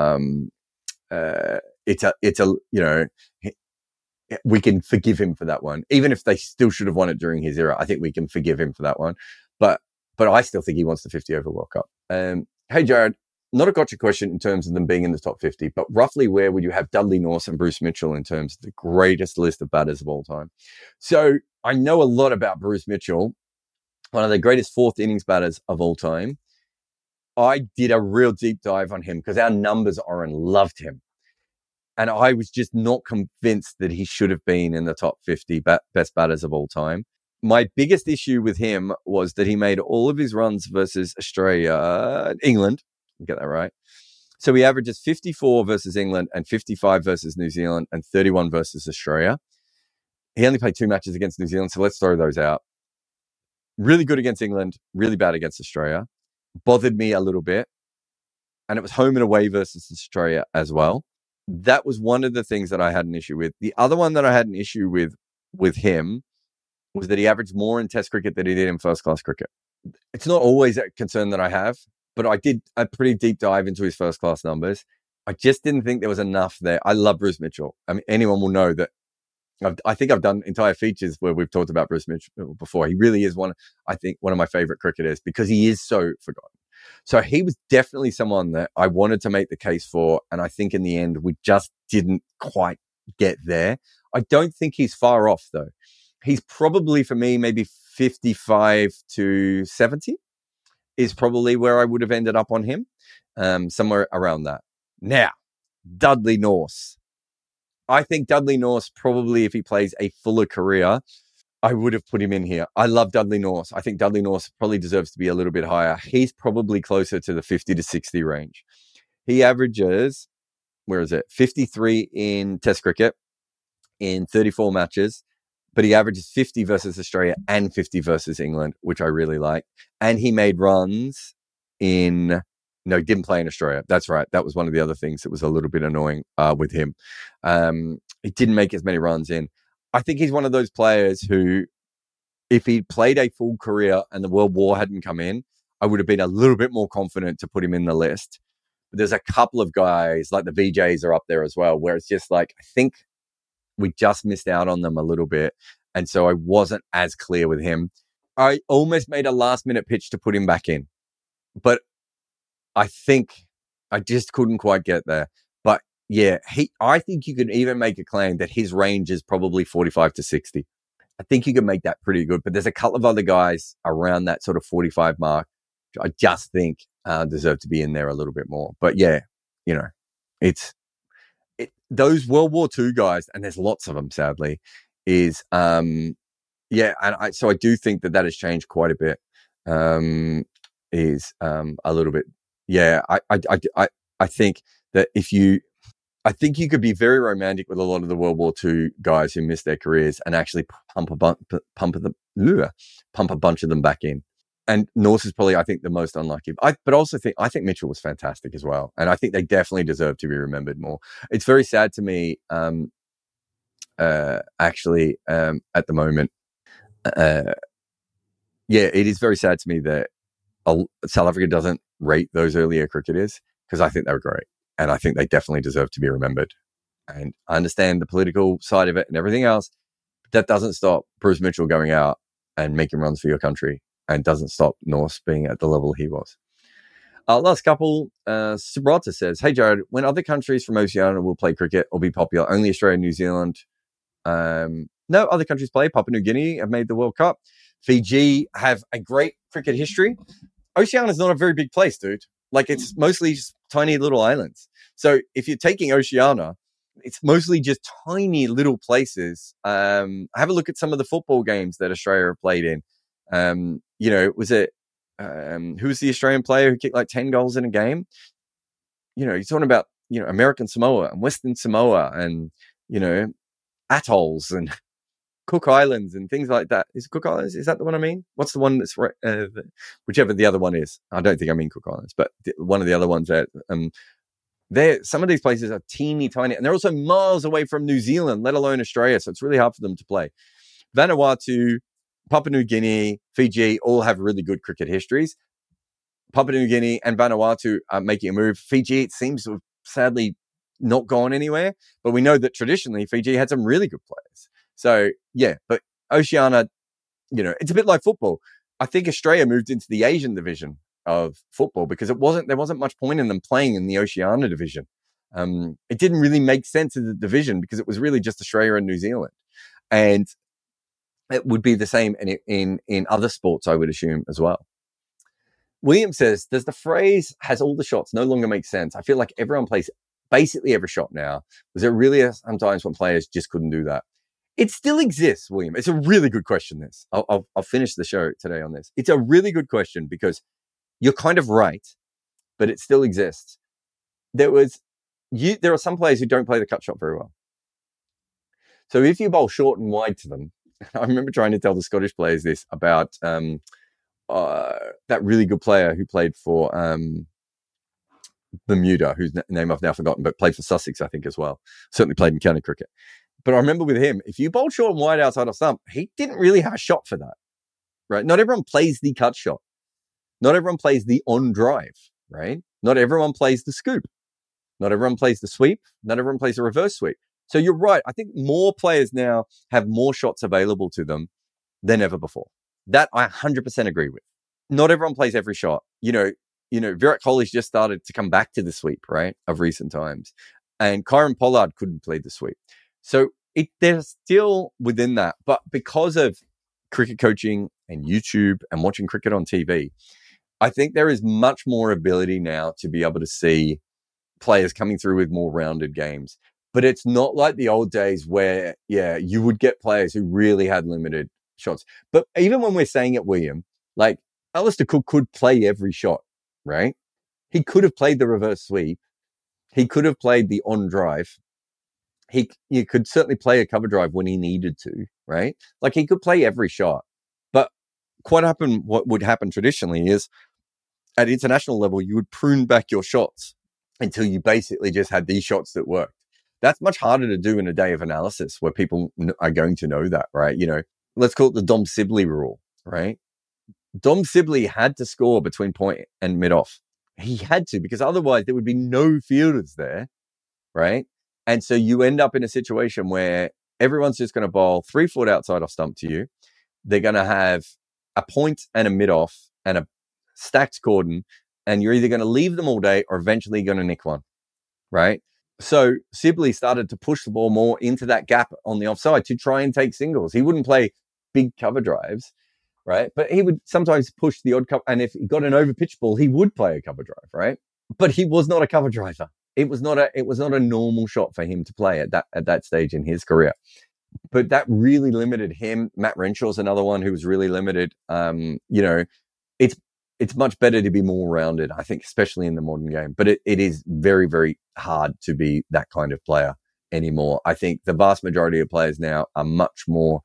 we can forgive him for that one, even if they still should have won it during his era. I think we can forgive him for that one, but I still think he wants the 50 over World Cup. Hey Jared, not a gotcha question in terms of them being in the top 50, but roughly where would you have Dudley North and Bruce Mitchell in terms of the greatest list of batters of all time? So I know a lot about Bruce Mitchell, one of the greatest fourth innings batters of all time. I did a real deep dive on him because our numbers Oren loved him. And I was just not convinced that he should have been in the top 50 best batters of all time. My biggest issue with him was that he made all of his runs versus England. Get that right. So he averages 54 versus England and 55 versus New Zealand and 31 versus Australia. He only played 2 matches against New Zealand, so let's throw those out. Really good against England, really bad against Australia. Bothered me a little bit. And it was home and away versus Australia as well. That was one of the things that I had an issue with. The other one that I had an issue with him was that he averaged more in Test cricket than he did in first-class cricket. It's not always a concern that I have, but I did a pretty deep dive into his first-class numbers. I just didn't think there was enough there. I love Bruce Mitchell. I mean, anyone will know that I think I've done entire features where we've talked about Bruce Mitchell before. He really is one of my favorite cricketers because he is so forgotten. So he was definitely someone that I wanted to make the case for. And I think in the end, we just didn't quite get there. I don't think he's far off, though. He's probably, for me, maybe 55 to 70 is probably where I would have ended up on him, somewhere around that. Now, Dudley North. I think Dudley North probably, if he plays a fuller career, I would have put him in here. I love Dudley North. I think Dudley North probably deserves to be a little bit higher. He's probably closer to the 50 to 60 range. He averages, 53 in Test cricket in 34 matches, but he averages 50 versus Australia and 50 versus England, which I really like. And he made runs he didn't play in Australia. That's right. That was one of the other things that was a little bit annoying with him. He didn't make as many runs in. I think he's one of those players who, if he played a full career and the World War hadn't come in, I would have been a little bit more confident to put him in the list. But there's a couple of guys, like the VJs are up there as well, where it's just like, I think we just missed out on them a little bit. And so I wasn't as clear with him. I almost made a last-minute pitch to put him back in. But I think I just couldn't quite get there. But yeah, I think you could even make a claim that his range is probably 45 to 60. I think you can make that pretty good. But there's a couple of other guys around that sort of 45 mark, which I just think deserve to be in there a little bit more. But yeah, those World War II guys, and there's lots of them, sadly, is Yeah, and so I do think that has changed quite a bit. Is a little bit, yeah. I think that I think you could be very romantic with a lot of the World War II guys who missed their careers and actually pump a bunch of them back in. And Norse is probably, I think, the most unlucky. But also I think Mitchell was fantastic as well, and I think they definitely deserve to be remembered more. It's very sad to me, actually, at the moment. Yeah, it is very sad to me that South Africa doesn't rate those earlier cricketers, because I think they were great, and I think they definitely deserve to be remembered. And I understand the political side of it and everything else, but that doesn't stop Bruce Mitchell going out and making runs for your country, and doesn't stop Norse being at the level he was. Last couple, Subrata says, "Hey Jared, when other countries from Oceania will play cricket or be popular, only Australia and New Zealand. No, other countries play. Papua New Guinea have made the World Cup. Fiji have a great cricket history. Oceania is not a very big place, dude. Like, it's mostly just tiny little islands. So if you're taking Oceania, it's mostly just tiny little places. Have a look at some of the football games that Australia have played in. Was it who was the Australian player who kicked like 10 goals in a game? You're talking about, American Samoa and Western Samoa and, atolls and Cook Islands and things like that. Is Cook Islands? Is that the one I mean? What's the one that's whichever the other one is? I don't think I mean Cook Islands, but one of the other ones that some of these places are teeny tiny, and they're also miles away from New Zealand, let alone Australia. So it's really hard for them to play. Vanuatu, Papua New Guinea, Fiji all have really good cricket histories. Papua New Guinea and Vanuatu are making a move. Fiji, it seems to have sadly not gone anywhere, but we know that traditionally Fiji had some really good players. So, yeah, but Oceania, it's a bit like football. I think Australia moved into the Asian division of football because there wasn't much point in them playing in the Oceania division. It didn't really make sense as a division because it was really just Australia and New Zealand. And it would be the same in other sports, I would assume, as well. William says, does the phrase "has all the shots" no longer make sense? I feel like everyone plays basically every shot now. Was there really sometimes when players just couldn't do that? It still exists, William. It's a really good question, this. I'll finish the show today on this. It's a really good question because you're kind of right, but it still exists. There are some players who don't play the cut shot very well. So if you bowl short and wide to them, I remember trying to tell the Scottish players this about that really good player who played for Bermuda, whose name I've now forgotten, but played for Sussex, I think, as well. Certainly played in county cricket. But I remember with him, if you bowled short and wide outside of stump, he didn't really have a shot for that, right? Not everyone plays the cut shot. Not everyone plays the on drive, right? Not everyone plays the scoop. Not everyone plays the sweep. Not everyone plays the reverse sweep. So you're right. I think more players now have more shots available to them than ever before. That I 100% agree with. Not everyone plays every shot. Virat Kohli's just started to come back to the sweep, right, of recent times. And Kieron Pollard couldn't play the sweep. So they're still within that. But because of cricket coaching and YouTube and watching cricket on TV, I think there is much more ability now to be able to see players coming through with more rounded games. But it's not like the old days where, you would get players who really had limited shots. But even when we're saying it, William, like Alistair Cook could play every shot, right? He could have played the reverse sweep. He could have played the on drive. You could certainly play a cover drive when he needed to, right? Like he could play every shot. But what would happen traditionally is at international level, you would prune back your shots until you basically just had these shots that worked. That's much harder to do in a day of analysis where people are going to know that, right? Let's call it the Dom Sibley rule, right? Dom Sibley had to score between point and mid-off. He had to, because otherwise there would be no fielders there, right? And so you end up in a situation where everyone's just going to bowl 3 foot outside off stump to you. They're going to have a point and a mid-off and a stacked cordon, and you're either going to leave them all day or eventually going to nick one, right? So Sibley started to push the ball more into that gap on the offside to try and take singles. He wouldn't play big cover drives, right? But he would sometimes push the odd cover, and if he got an over-pitch ball, he would play a cover drive, right? But he was not a cover driver. It was not a normal shot for him to play at that stage in his career. but that really limited him. Matt Renshaw's another one who was really limited. It's much better to be more rounded, I think, especially in the modern game. But it is very, very hard to be that kind of player anymore. I think the vast majority of players now are much more.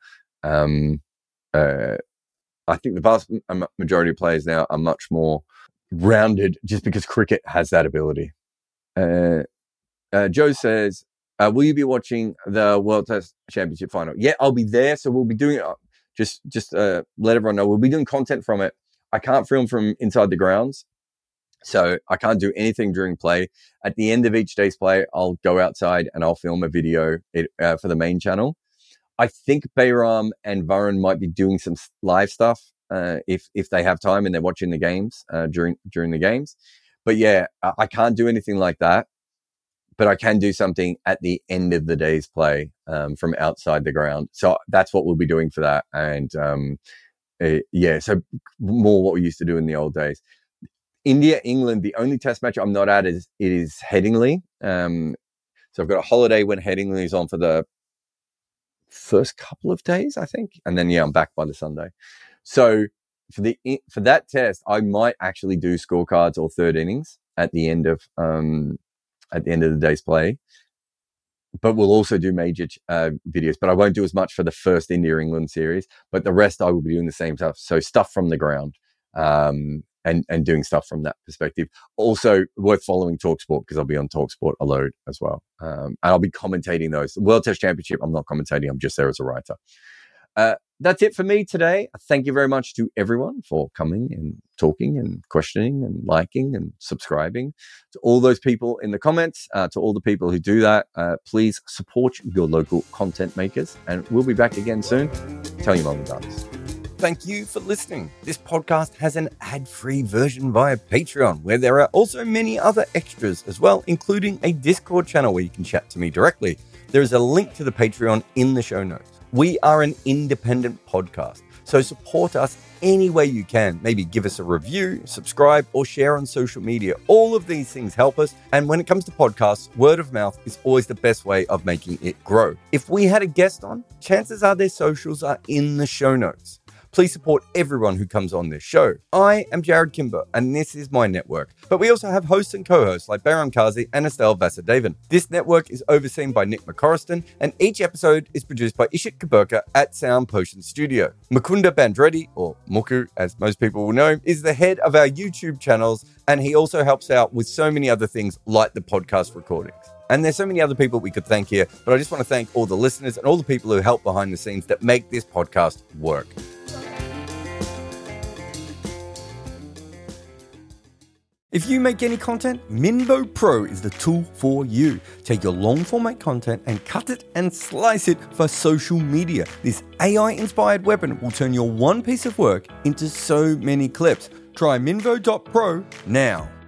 I think the vast majority of players now are much more rounded, just because cricket has that ability. Joe says, "Will you be watching the World Test Championship final?" Yeah, I'll be there. So we'll be doing it. Just let everyone know we'll be doing content from it. I can't film from inside the grounds, so I can't do anything during play. At the end of each day's play, I'll go outside and I'll film a video for the main channel. I think Bayram and Varun might be doing some live stuff if they have time and they're watching the games during the games. But yeah, I can't do anything like that. But I can do something at the end of the day's play from outside the ground. So that's what we'll be doing for that. And so more what we used to do in the old days. India, England, the only test match I'm not at is Headingley. So I've got a holiday when Headingley is on for the first couple of days, I think. And then, I'm back by the Sunday. So for that test, I might actually do scorecards or third innings at the end of the day's play. But we'll also do major videos. But I won't do as much for the first India-England series. But the rest, I will be doing the same stuff. So stuff from the ground and doing stuff from that perspective. Also worth following TalkSport, because I'll be on TalkSport a load as well. And I'll be commentating those. The World Test Championship, I'm not commentating. I'm just there as a writer. That's it for me today. Thank you very much to everyone for coming and talking and questioning and liking and subscribing. To all those people in the comments, to all the people who do that, please support your local content makers. And we'll be back again soon. Tell your mom and dads. Thank you for listening. This podcast has an ad-free version via Patreon, where there are also many other extras as well, including a Discord channel where you can chat to me directly. There is a link to the Patreon in the show notes. We are an independent podcast, so support us any way you can. Maybe give us a review, subscribe, or share on social media. All of these things help us. And when it comes to podcasts, word of mouth is always the best way of making it grow. If we had a guest on, chances are their socials are in the show notes. Please support everyone who comes on this show. I am Jared Kimber, and this is my network. But we also have hosts and co-hosts like Bayram Kazi and Estelle Vasudevan. This network is overseen by Nick McCorriston, and each episode is produced by Ishit Kaburka at Sound Potion Studio. Mukunda Bandreddi, or Muku as most people will know, is the head of our YouTube channels, and he also helps out with so many other things like the podcast recordings. And there's so many other people we could thank here, but I just want to thank all the listeners and all the people who help behind the scenes that make this podcast work. If you make any content, Minvo Pro is the tool for you. Take your long format content and cut it and slice it for social media. This AI-inspired weapon will turn your one piece of work into so many clips. Try Minvo.pro now.